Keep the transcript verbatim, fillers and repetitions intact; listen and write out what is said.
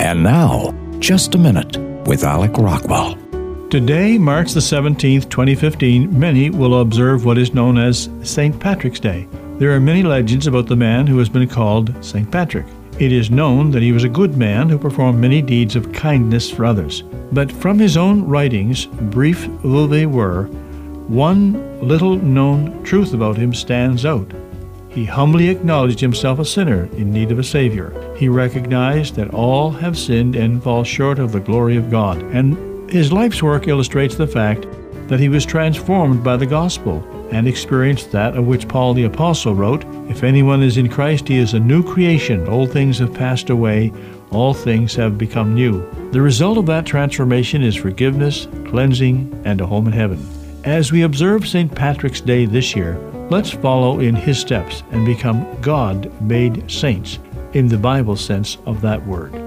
And now, Just a Minute with Alec Rockwell. Today, March the seventeenth, twenty fifteen, many will observe what is known as Saint Patrick's Day. There are many legends about the man who has been called Saint Patrick. It is known that he was a good man who performed many deeds of kindness for others. But from his own writings, brief though they were, one little known truth about him stands out. He humbly acknowledged himself a sinner in need of a Savior. He recognized that all have sinned and fall short of the glory of God. And his life's work illustrates the fact that he was transformed by the gospel and experienced that of which Paul the Apostle wrote, "If anyone is in Christ, he is a new creation. Old things have passed away. All things have become new." The result of that transformation is forgiveness, cleansing, and a home in heaven. As we observe Saint Patrick's Day this year, let's follow in his steps and become God-made saints in the Bible sense of that word.